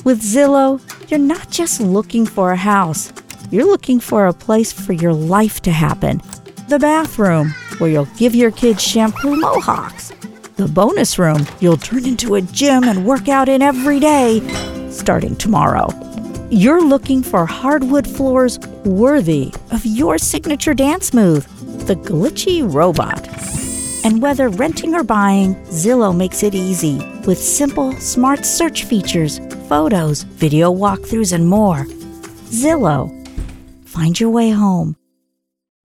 With Zillow, you're not just looking for a house. You're looking for a place for your life to happen. The bathroom, where you'll give your kids shampoo mohawks. The bonus room, you'll turn into a gym and work out in every day, starting tomorrow. You're looking for hardwood floors worthy of your signature dance move, the glitchy robot. And whether renting or buying, Zillow makes it easy with simple, smart search features, photos, video walkthroughs, and more. Zillow. Find your way home.